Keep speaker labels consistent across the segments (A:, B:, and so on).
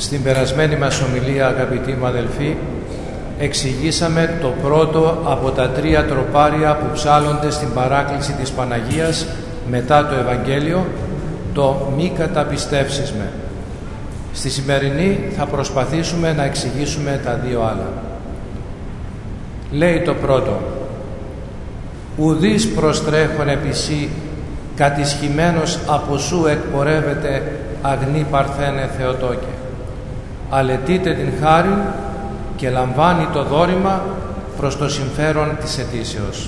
A: Στην περασμένη μας ομιλία, αγαπητοί μου αδελφοί, εξηγήσαμε το πρώτο από τα 3 τροπάρια που ψάλλονται στην παράκληση της Παναγίας μετά το Ευαγγέλιο, το «Μη καταπιστεύσεις με». Στη σημερινή θα προσπαθήσουμε να εξηγήσουμε τα 2 άλλα. Λέει το πρώτο: «Ουδείς προστρέχον επισή, κατισχυμένος από σου εκπορεύεται, αγνή Παρθένε Θεοτόκε. Αλετείτε την χάριν και λαμβάνει το δώρημα προς το συμφέρον της αιτήσεως».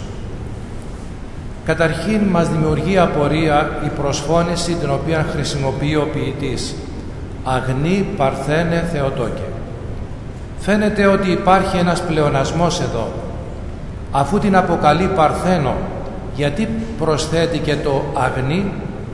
A: Καταρχήν μας δημιουργεί απορία η προσφώνηση την οποία χρησιμοποιεί ο ποιητής, αγνή Παρθένε Θεοτόκε. Φαίνεται ότι υπάρχει ένας πλεονασμός εδώ. Αφού την αποκαλεί Παρθένο, γιατί προσθέτει και το αγνή?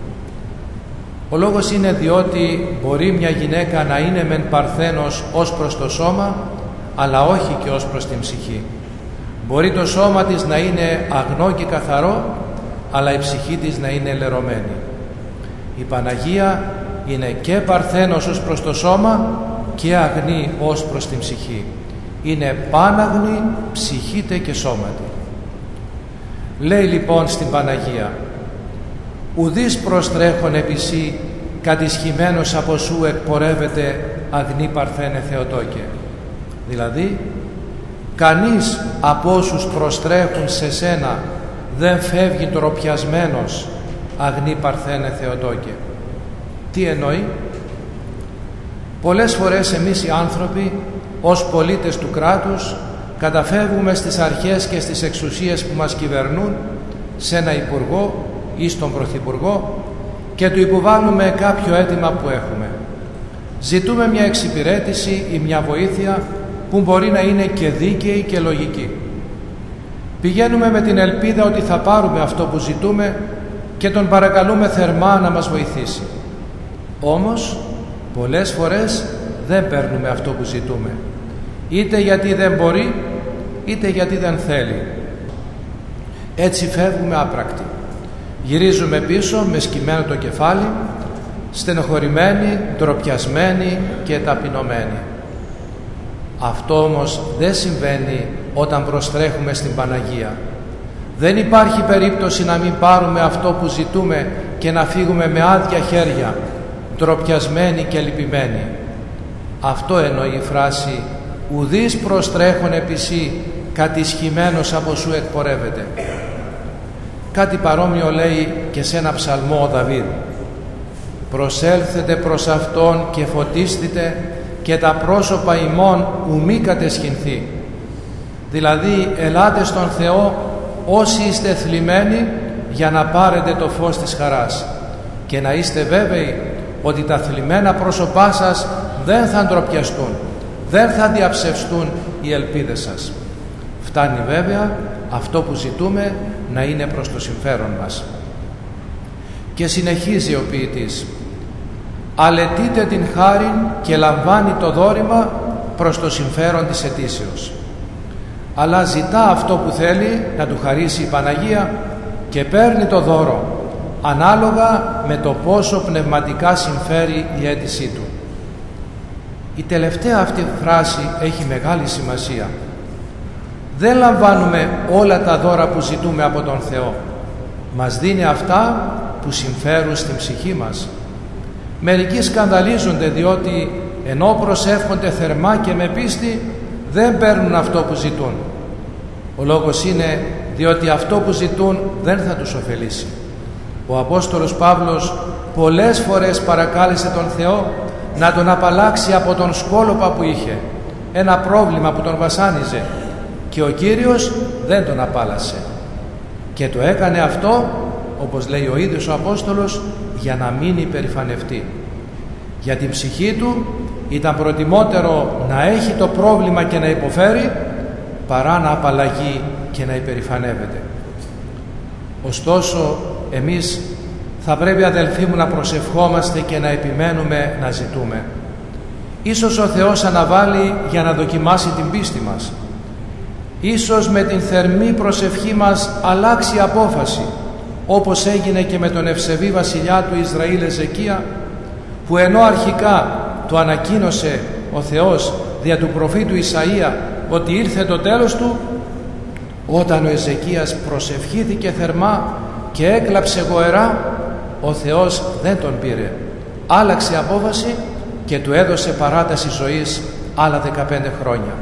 A: Ο λόγος είναι διότι μπορεί μια γυναίκα να είναι μεν παρθένος ως προς το σώμα, αλλά όχι και ως προς την ψυχή. Μπορεί το σώμα της να είναι αγνό και καθαρό, αλλά η ψυχή της να είναι λερωμένη. Η Παναγία είναι και παρθένος ως προς το σώμα και αγνή ως προς την ψυχή. Είναι πάναγνη ψυχήτε και σώματι. Λέει λοιπόν στην Παναγία: «Ουδείς προστρέχον επισή, κατισχυμένος από σου εκπορεύεται, αγνή Παρθένε Θεοτόκε». Δηλαδή, κανείς από όσους προστρέχουν σε σένα δεν φεύγει τροπιασμένος, αγνή Παρθένε Θεοτόκε. Τι εννοεί? Πολλές φορές εμείς οι άνθρωποι ως πολίτες του κράτους καταφεύγουμε στις αρχές και στις εξουσίες που μας κυβερνούν, σε ένα υπουργό ή στον πρωθυπουργό, και του υποβάλλουμε κάποιο αίτημα που έχουμε. Ζητούμε μια εξυπηρέτηση ή μια βοήθεια που μπορεί να είναι και δίκαιη και λογική. Πηγαίνουμε με την ελπίδα ότι θα πάρουμε αυτό που ζητούμε και τον παρακαλούμε θερμά να μας βοηθήσει. Όμως πολλές φορές δεν παίρνουμε αυτό που ζητούμε, είτε γιατί δεν μπορεί, είτε γιατί δεν θέλει. Έτσι φεύγουμε άπρακτοι. Γυρίζουμε πίσω με σκυμμένο το κεφάλι, στενοχωρημένοι, ντροπιασμένοι και ταπεινωμένοι. Αυτό όμως δεν συμβαίνει όταν προστρέχουμε στην Παναγία. Δεν υπάρχει περίπτωση να μην πάρουμε αυτό που ζητούμε και να φύγουμε με άδεια χέρια, ντροπιασμένοι και λυπημένοι. Αυτό εννοεί η φράση «Ουδείς προστρέχον επισή, κατισχυμένος από σου εκπορεύεται». Κάτι παρόμοιο λέει και σε ένα ψαλμό ο Δαβίδ: «Προσέλθετε προς Αυτόν και φωτίστητε και τα πρόσωπα ημών ου μη κατεσχυνθεί». Δηλαδή, ελάτε στον Θεό όσοι είστε θλιμμένοι για να πάρετε το φως της χαράς, και να είστε βέβαιοι ότι τα θλιμμένα πρόσωπά σας δεν θα ντροπιαστούν, δεν θα διαψευστούν οι ελπίδες σας. Φτάνει βέβαια αυτό που ζητούμε να είναι προς το συμφέρον μας. Και συνεχίζει ο ποιητής: «Αλετείτε την χάριν και λαμβάνει το δώρημα προς το συμφέρον της αιτήσεως». Αλλά ζητά αυτό που θέλει να του χαρίσει η Παναγία και παίρνει το δώρο ανάλογα με το πόσο πνευματικά συμφέρει η αίτησή του. Η τελευταία αυτή φράση έχει μεγάλη σημασία. Δεν λαμβάνουμε όλα τα δώρα που ζητούμε από τον Θεό. Μας δίνει αυτά που συμφέρουν στην ψυχή μας. Μερικοί σκανδαλίζονται διότι ενώ προσεύχονται θερμά και με πίστη δεν παίρνουν αυτό που ζητούν. Ο λόγος είναι διότι αυτό που ζητούν δεν θα τους ωφελήσει. Ο Απόστολος Παύλος πολλές φορές παρακάλεσε τον Θεό να τον απαλλάξει από τον σκόλοπα που είχε, ένα πρόβλημα που τον βασάνιζε, και ο Κύριος δεν τον απάλλασε. Και το έκανε αυτό, όπως λέει ο ίδιος ο Απόστολος, για να μην υπερηφανευτεί. Για την ψυχή του ήταν προτιμότερο να έχει το πρόβλημα και να υποφέρει, παρά να απαλλαγεί και να υπερηφανεύεται. Ωστόσο, εμείς θα πρέπει, αδελφοί μου, να προσευχόμαστε και να επιμένουμε να ζητούμε. Ίσως ο Θεός αναβάλει για να δοκιμάσει την πίστη μας. Ίσως με την θερμή προσευχή μας αλλάξει απόφαση, όπως έγινε και με τον ευσεβή βασιλιά του Ισραήλ Εζεκία, που ενώ αρχικά το ανακοίνωσε ο Θεός δια του προφήτου Ισαΐα ότι ήρθε το τέλος του, όταν ο Εζεκίας προσευχήθηκε θερμά και έκλαψε γοερά, ο Θεός δεν τον πήρε. Άλλαξε απόφαση και του έδωσε παράταση ζωής άλλα 15 χρόνια.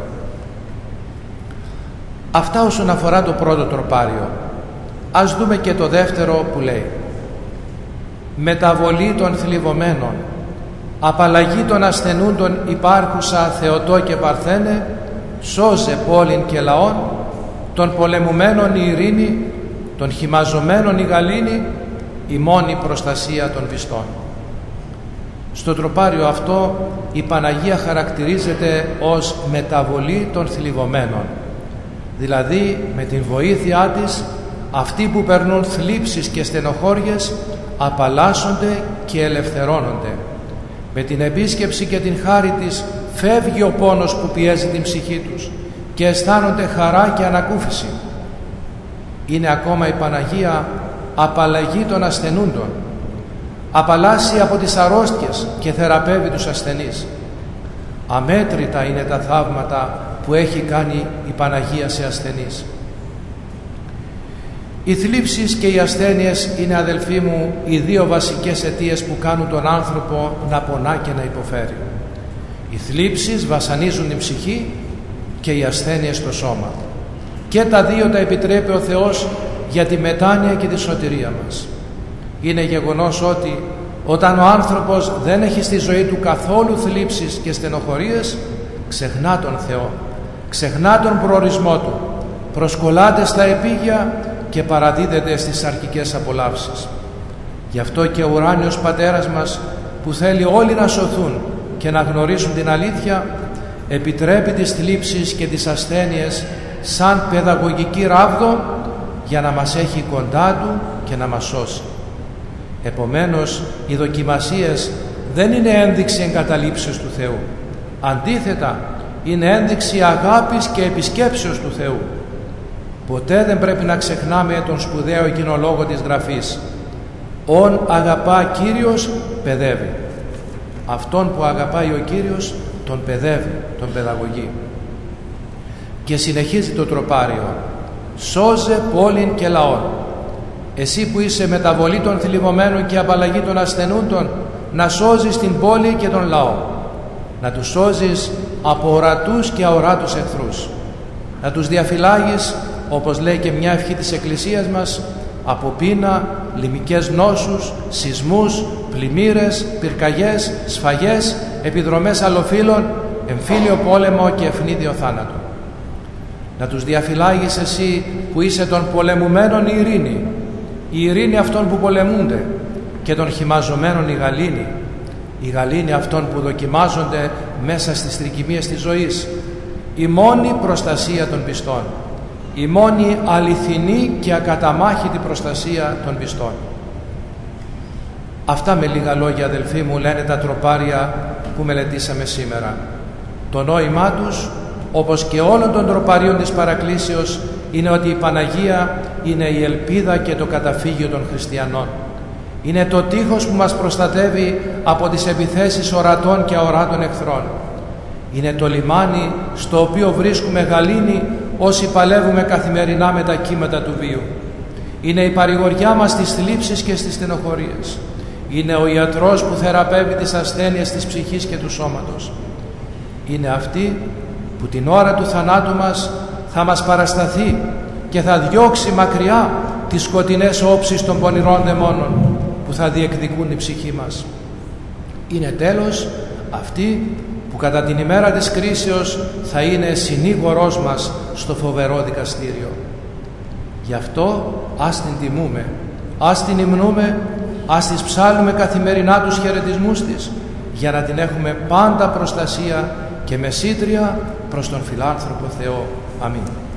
A: Αυτά όσον αφορά το πρώτο τροπάριο. Ας δούμε και το δεύτερο που λέει: μεταβολή των θλιβωμένων, απαλλαγή των ασθενούντων υπάρχουσα Θεοτό και Παρθένε, σώζε πόλην και λαών, των πολεμουμένων η ειρήνη, των χυμαζωμένων η γαλήνη, η μόνη προστασία των πιστών. Στο τροπάριο αυτό η Παναγία χαρακτηρίζεται ως μεταβολή των θλιβωμένων, δηλαδή με την βοήθειά της αυτοί που περνούν θλίψεις και στενοχώριες απαλλάσσονται και ελευθερώνονται. Με την επίσκεψη και την χάρη της φεύγει ο πόνος που πιέζει την ψυχή τους και αισθάνονται χαρά και ανακούφιση. Είναι ακόμα η Παναγία απαλλαγή των ασθενούντων, απαλλάσσει από τις αρρώστιες και θεραπεύει τους ασθενείς. Αμέτρητα είναι τα θαύματα που έχει κάνει η Παναγία σε ασθενείς. Οι θλίψεις και οι ασθένειες είναι, αδελφοί μου, οι δύο βασικές αιτίες που κάνουν τον άνθρωπο να πονά και να υποφέρει. Οι θλίψεις βασανίζουν την ψυχή και οι ασθένειες το σώμα. Και τα δύο τα επιτρέπει ο Θεός για τη μετάνοια και τη σωτηρία μας. Είναι γεγονός ότι όταν ο άνθρωπος δεν έχει στη ζωή του καθόλου θλίψεις και στενοχωρίες, ξεχνά τον Θεό, ξεχνά τον προορισμό του, προσκολάται στα επίγεια και παραδίδεται στις σαρκικές απολαύσεις. Γι' αυτό και ο ουράνιος Πατέρας μας, που θέλει όλοι να σωθούν και να γνωρίσουν την αλήθεια, επιτρέπει τις θλίψεις και τις ασθένειες σαν παιδαγωγική ράβδο για να μας έχει κοντά του και να μας σώσει. Επομένως, οι δοκιμασίες δεν είναι ένδειξη εγκαταλείψεως του Θεού. Αντίθετα, είναι ένδειξη αγάπης και επισκέψεως του Θεού. Ποτέ δεν πρέπει να ξεχνάμε τον σπουδαίο εκείνο λόγο της Γραφής: «Ον αγαπά Κύριος παιδεύει». Αυτόν που αγαπάει ο Κύριος τον παιδεύει, τον παιδαγωγεί. Και συνεχίζει το τροπάριο: «Σώζε πόλην και λαών». Εσύ που είσαι μεταβολή των θλιβωμένων και απαλλαγή των ασθενούντων, να σώζεις την πόλη και τον λαό, να τους σώζεις από ορατούς και αοράτους εχθρούς, να τους διαφυλάγεις, όπως λέει και μια ευχή της Εκκλησίας μας, από πείνα, λιμικές νόσους, σεισμούς, πλημμύρες, πυρκαγιές, σφαγές, επιδρομές αλλοφύλων, εμφύλιο πόλεμο και ευνίδιο θάνατο. Να τους διαφυλάγεις εσύ που είσαι των πολεμουμένων η ειρήνη, η ειρήνη αυτών που πολεμούνται, και των χυμαζωμένων η γαλήνη αυτών που δοκιμάζονται μέσα στις τρικυμίες της ζωής, η μόνη προστασία των πιστών, η μόνη αληθινή και ακαταμάχητη προστασία των πιστών. Αυτά με λίγα λόγια, αδελφοί μου, λένε τα τροπάρια που μελετήσαμε σήμερα. Το νόημά τους, όπως και όλων των τροπαρίων της παρακλήσεως, είναι ότι η Παναγία είναι η ελπίδα και το καταφύγιο των χριστιανών. Είναι το τείχος που μας προστατεύει από τις επιθέσεις ορατών και αοράτων εχθρών. Είναι το λιμάνι στο οποίο βρίσκουμε γαλήνη όσοι παλεύουμε καθημερινά με τα κύματα του βίου. Είναι η παρηγοριά μας στις θλίψεις και στις στενοχωρίες. Είναι ο ιατρός που θεραπεύει τις ασθένειες της ψυχής και του σώματος. Είναι αυτή που την ώρα του θανάτου μας θα μας παρασταθεί και θα διώξει μακριά τις σκοτεινές όψεις των πονηρών δαιμόνων που θα διεκδικούν η ψυχή μας. Είναι τέλος αυτή που κατά την ημέρα της κρίσεως θα είναι συνήγορός μας στο φοβερό δικαστήριο. Γι' αυτό ας την τιμούμε, ας την υμνούμε, ας της ψάλουμε καθημερινά τους χαιρετισμούς της, για να την έχουμε πάντα προστασία και μεσήτρια προς τον φιλάνθρωπο Θεό. Αμήν.